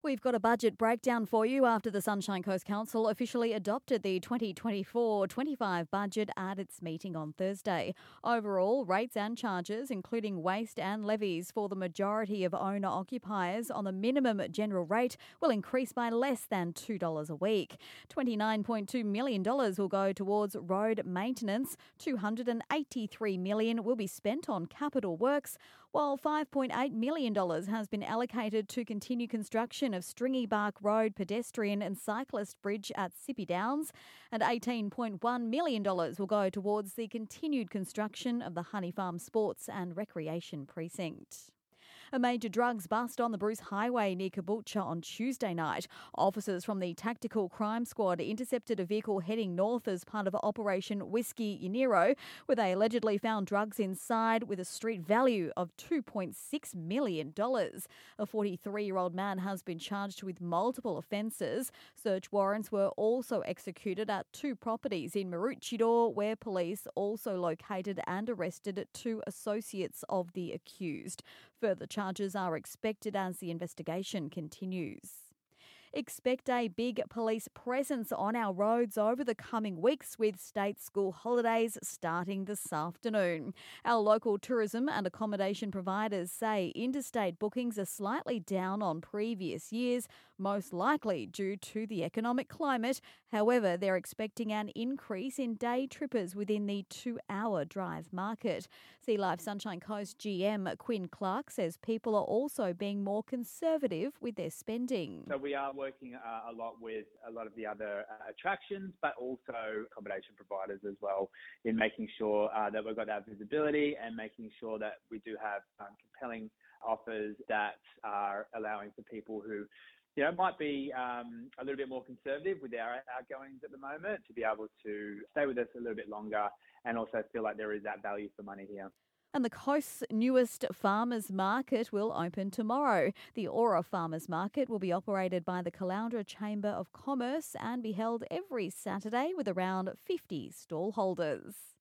We've got a budget breakdown for you after the Sunshine Coast Council officially adopted the 2024-25 budget at its meeting on Thursday. Overall, rates and charges, including waste and levies for the majority of owner-occupiers on the minimum general rate, will increase by less than $2 a week. $29.2 million will go towards road maintenance, $283 million will be spent on capital works, while $5.8 million has been allocated to continue construction of Stringy Bark Road pedestrian and cyclist bridge at Sippy Downs, and $18.1 million will go towards the continued construction of the Honey Farm Sports and Recreation Precinct. A major drugs bust on the Bruce Highway near Caboolture on Tuesday night. Officers from the Tactical Crime Squad intercepted a vehicle heading north as part of Operation Whiskey Yaniro, where they allegedly found drugs inside with a street value of $2.6 million. A 43-year-old man has been charged with multiple offences. Search warrants were also executed at two properties in Maroochydore, where police also located and arrested two associates of the accused. Further charges are expected as the investigation continues. Expect a big police presence on our roads over the coming weeks, with state school holidays starting this afternoon. Our local tourism and accommodation providers say interstate bookings are slightly down on previous years, most likely due to the economic climate. However, they're expecting an increase in day trippers within the 2-hour drive market. Sea Life Sunshine Coast GM Quinn Clark says people are also being more conservative with their spending. So we are working a lot with a lot of the other attractions, but also accommodation providers as well, in making sure that we've got that visibility and making sure that we do have compelling offers that are allowing for people who might be a little bit more conservative with our outgoings at the moment to be able to stay with us a little bit longer and also feel like there is that value for money here. And the coast's newest farmers market will open tomorrow. The Aura Farmers Market will be operated by the Caloundra Chamber of Commerce and be held every Saturday with around 50 stall holders.